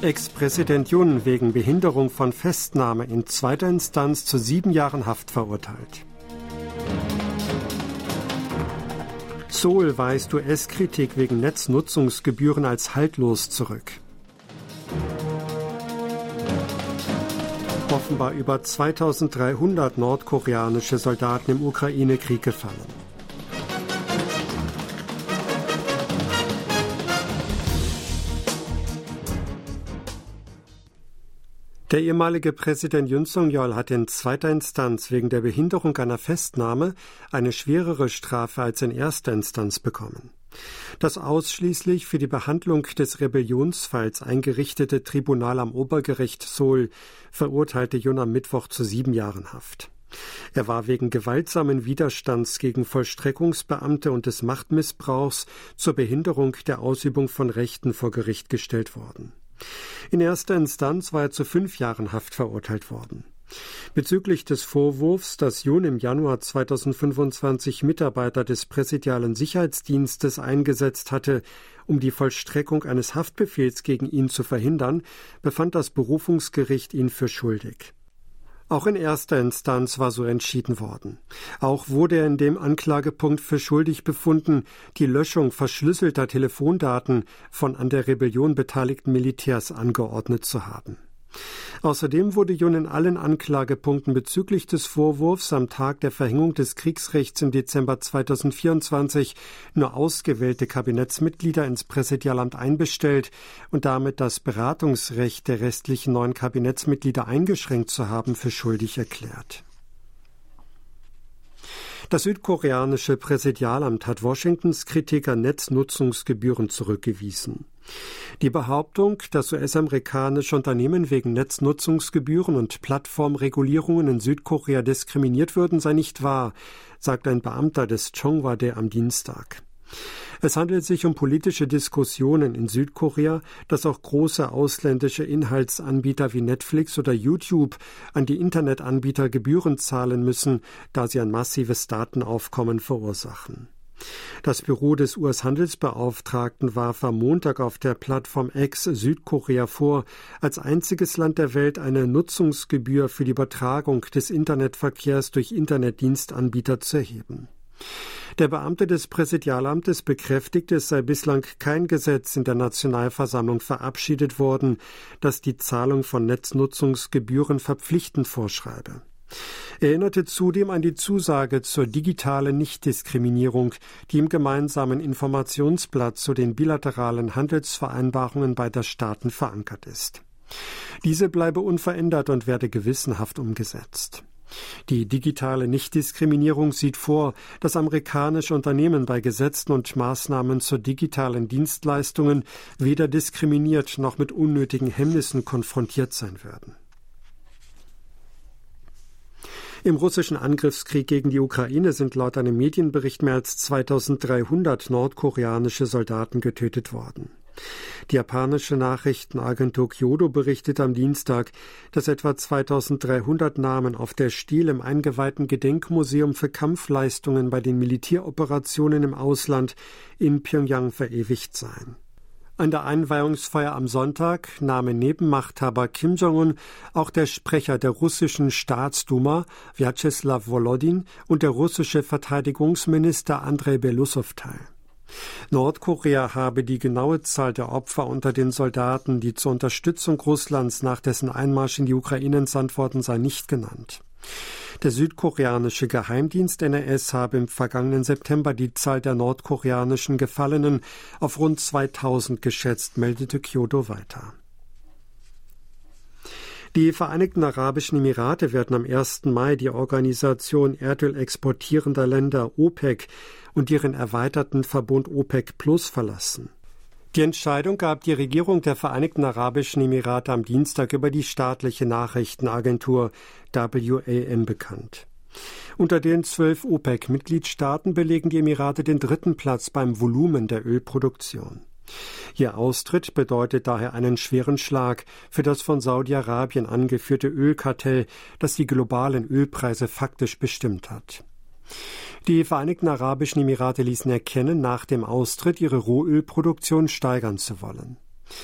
Ex-Präsident Yoon wegen Behinderung von Festnahme in zweiter Instanz zu 7 Jahren Haft verurteilt. Seoul weist US-Kritik wegen Netznutzungsgebühren als haltlos zurück. Offenbar über 2300 nordkoreanische Soldaten im Ukraine-Krieg gefallen. Der ehemalige Präsident Yoon Suk-yeol hat in zweiter Instanz wegen der Behinderung einer Festnahme eine schwerere Strafe als in erster Instanz bekommen. Das ausschließlich für die Behandlung des Rebellionsfalls eingerichtete Tribunal am Obergericht Seoul verurteilte Yoon am Mittwoch zu 7 Jahren Haft. Er war wegen gewaltsamen Widerstands gegen Vollstreckungsbeamte und des Machtmissbrauchs zur Behinderung der Ausübung von Rechten vor Gericht gestellt worden. In erster Instanz war er zu 5 Jahren Haft verurteilt worden. Bezüglich des Vorwurfs, dass Yoon im Januar 2025 Mitarbeiter des präsidialen Sicherheitsdienstes eingesetzt hatte, um die Vollstreckung eines Haftbefehls gegen ihn zu verhindern, befand das Berufungsgericht ihn für schuldig. Auch in erster Instanz war so entschieden worden. Auch wurde er in dem Anklagepunkt für schuldig befunden, die Löschung verschlüsselter Telefondaten von an der Rebellion beteiligten Militärs angeordnet zu haben. Außerdem wurde Yoon in allen Anklagepunkten bezüglich des Vorwurfs, am Tag der Verhängung des Kriegsrechts im Dezember 2024 nur ausgewählte Kabinettsmitglieder ins Präsidialamt einbestellt und damit das Beratungsrecht der restlichen 9 Kabinettsmitglieder eingeschränkt zu haben, für schuldig erklärt. Das südkoreanische Präsidialamt hat Washingtons Kritik an Netznutzungsgebühren zurückgewiesen. Die Behauptung, dass US-amerikanische Unternehmen wegen Netznutzungsgebühren und Plattformregulierungen in Südkorea diskriminiert würden, sei nicht wahr, sagt ein Beamter des Chonghwa-dae am Dienstag. Es handelt sich um politische Diskussionen in Südkorea, dass auch große ausländische Inhaltsanbieter wie Netflix oder YouTube an die Internetanbieter Gebühren zahlen müssen, da sie ein massives Datenaufkommen verursachen. Das Büro des US-Handelsbeauftragten warf am Montag auf der Plattform X Südkorea vor, als einziges Land der Welt eine Nutzungsgebühr für die Übertragung des Internetverkehrs durch Internetdienstanbieter zu erheben. Der Beamte des Präsidialamtes bekräftigte, es sei bislang kein Gesetz in der Nationalversammlung verabschiedet worden, das die Zahlung von Netznutzungsgebühren verpflichtend vorschreibe. Er erinnerte zudem an die Zusage zur digitalen Nichtdiskriminierung, die im gemeinsamen Informationsblatt zu den bilateralen Handelsvereinbarungen beider Staaten verankert ist. Diese bleibe unverändert und werde gewissenhaft umgesetzt. Die digitale Nichtdiskriminierung sieht vor, dass amerikanische Unternehmen bei Gesetzen und Maßnahmen zu digitalen Dienstleistungen weder diskriminiert noch mit unnötigen Hemmnissen konfrontiert sein werden. Im russischen Angriffskrieg gegen die Ukraine sind laut einem Medienbericht mehr als 2300 nordkoreanische Soldaten getötet worden. Die japanische Nachrichtenagentur Kyodo berichtet am Dienstag, dass etwa 2300 Namen auf der Stil im eingeweihten Gedenkmuseum für Kampfleistungen bei den Militäroperationen im Ausland in Pjöngjang verewigt seien. An der Einweihungsfeier am Sonntag nahmen neben Machthaber Kim Jong-un auch der Sprecher der russischen Staatsduma, Wjatscheslaw Wolodin, und der russische Verteidigungsminister Andrei Beloussow teil. Nordkorea habe die genaue Zahl der Opfer unter den Soldaten, die zur Unterstützung Russlands nach dessen Einmarsch in die Ukraine entsandt worden sei, nicht genannt. Der südkoreanische Geheimdienst NRS habe im vergangenen September die Zahl der nordkoreanischen Gefallenen auf rund 2000 geschätzt, meldete Kyodo weiter. Die Vereinigten Arabischen Emirate werden am 1. Mai die Organisation Erdöl exportierender Länder OPEC und ihren erweiterten Verbund OPEC Plus verlassen. Die Entscheidung gab die Regierung der Vereinigten Arabischen Emirate am Dienstag über die staatliche Nachrichtenagentur WAM bekannt. Unter den 12 OPEC-Mitgliedstaaten belegen die Emirate den 3. Platz beim Volumen der Ölproduktion. Ihr Austritt bedeutet daher einen schweren Schlag für das von Saudi-Arabien angeführte Ölkartell, das die globalen Ölpreise faktisch bestimmt hat. Die Vereinigten Arabischen Emirate ließen erkennen, nach dem Austritt ihre Rohölproduktion steigern zu wollen.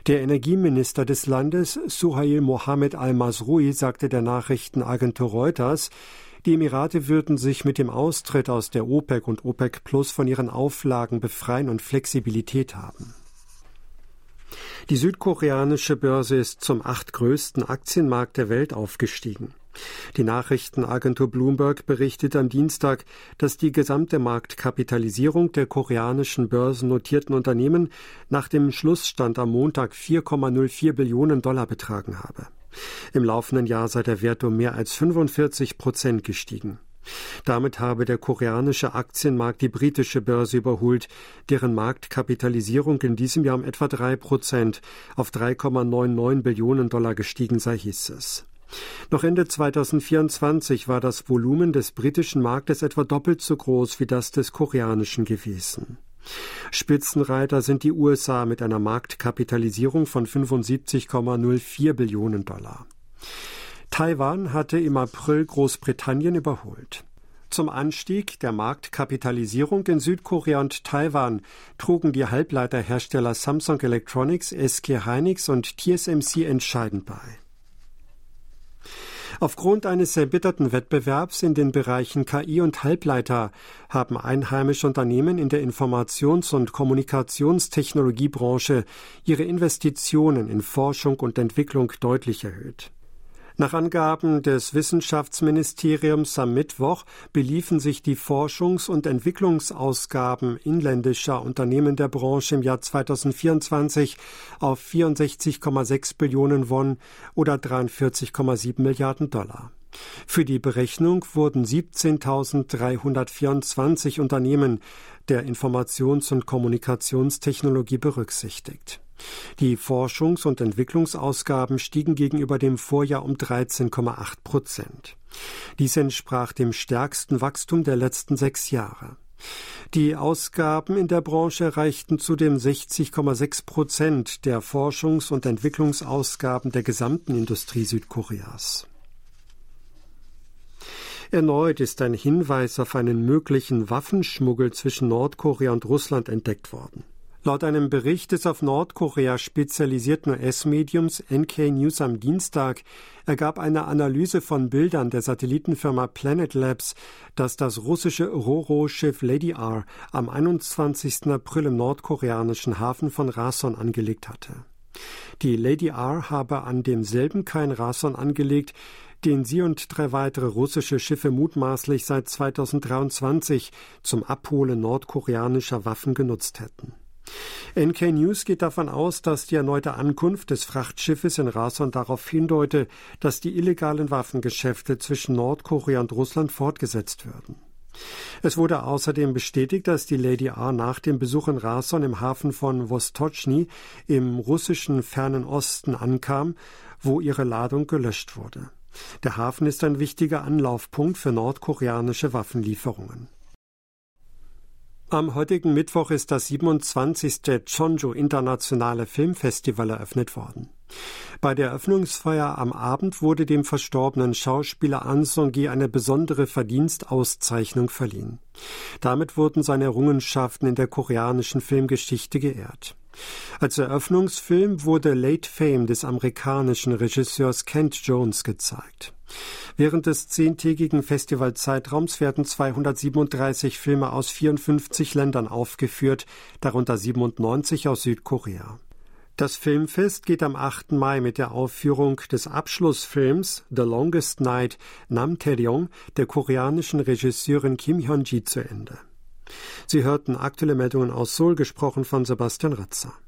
Der Energieminister des Landes, Suhail Mohammed al-Masroui, sagte der Nachrichtenagentur Reuters, die Emirate würden sich mit dem Austritt aus der OPEC und OPEC Plus von ihren Auflagen befreien und Flexibilität haben. Die südkoreanische Börse ist zum 8. größten Aktienmarkt der Welt aufgestiegen. Die Nachrichtenagentur Bloomberg berichtet am Dienstag, dass die gesamte Marktkapitalisierung der koreanischen börsennotierten Unternehmen nach dem Schlussstand am Montag 4,04 Billionen Dollar betragen habe. Im laufenden Jahr sei der Wert um mehr als 45% gestiegen. Damit habe der koreanische Aktienmarkt die britische Börse überholt, deren Marktkapitalisierung in diesem Jahr um etwa 3% auf 3,99 Billionen Dollar gestiegen sei, hieß es. Noch Ende 2024 war das Volumen des britischen Marktes etwa doppelt so groß wie das des koreanischen gewesen. Spitzenreiter sind die USA mit einer Marktkapitalisierung von 75,04 Billionen Dollar. Taiwan hatte im April Großbritannien überholt. Zum Anstieg der Marktkapitalisierung in Südkorea und Taiwan trugen die Halbleiterhersteller Samsung Electronics, SK Hynix und TSMC entscheidend bei. Aufgrund eines erbitterten Wettbewerbs in den Bereichen KI und Halbleiter haben einheimische Unternehmen in der Informations- und Kommunikationstechnologiebranche ihre Investitionen in Forschung und Entwicklung deutlich erhöht. Nach Angaben des Wissenschaftsministeriums am Mittwoch beliefen sich die Forschungs- und Entwicklungsausgaben inländischer Unternehmen der Branche im Jahr 2024 auf 64,6 Billionen Won oder 43,7 Milliarden Dollar. Für die Berechnung wurden 17.324 Unternehmen der Informations- und Kommunikationstechnologie berücksichtigt. Die Forschungs- und Entwicklungsausgaben stiegen gegenüber dem Vorjahr um 13,8%. Dies entsprach dem stärksten Wachstum der letzten 6 Jahre. Die Ausgaben in der Branche erreichten zudem 60,6% der Forschungs- und Entwicklungsausgaben der gesamten Industrie Südkoreas. Erneut ist ein Hinweis auf einen möglichen Waffenschmuggel zwischen Nordkorea und Russland entdeckt worden. Laut einem Bericht des auf Nordkorea spezialisierten US-Mediums NK News am Dienstag ergab eine Analyse von Bildern der Satellitenfirma Planet Labs, dass das russische Ro-Ro-Schiff Lady R am 21. April im nordkoreanischen Hafen von Rason angelegt hatte. Die Lady R habe an demselben Kai in Rason angelegt, den sie und 3 weitere russische Schiffe mutmaßlich seit 2023 zum Abholen nordkoreanischer Waffen genutzt hätten. NK News geht davon aus, dass die erneute Ankunft des Frachtschiffes in Rason darauf hindeute, dass die illegalen Waffengeschäfte zwischen Nordkorea und Russland fortgesetzt würden. Es wurde außerdem bestätigt, dass die Lady R nach dem Besuch in Rason im Hafen von Vostochny im russischen Fernen Osten ankam, wo ihre Ladung gelöscht wurde. Der Hafen ist ein wichtiger Anlaufpunkt für nordkoreanische Waffenlieferungen. Am heutigen Mittwoch ist das 27. Jeonju Internationale Filmfestival eröffnet worden. Bei der Eröffnungsfeier am Abend wurde dem verstorbenen Schauspieler An Song-gi eine besondere Verdienstauszeichnung verliehen. Damit wurden seine Errungenschaften in der koreanischen Filmgeschichte geehrt. Als Eröffnungsfilm wurde Late Fame des amerikanischen Regisseurs Kent Jones gezeigt. Während des 10-tägigen Festivalzeitraums werden 237 Filme aus 54 Ländern aufgeführt, darunter 97 aus Südkorea. Das Filmfest geht am 8. Mai mit der Aufführung des Abschlussfilms The Longest Night Nam Tae-ryong der koreanischen Regisseurin Kim Hyun-ji zu Ende. Sie hörten aktuelle Meldungen aus Seoul, gesprochen von Sebastian Ratzer.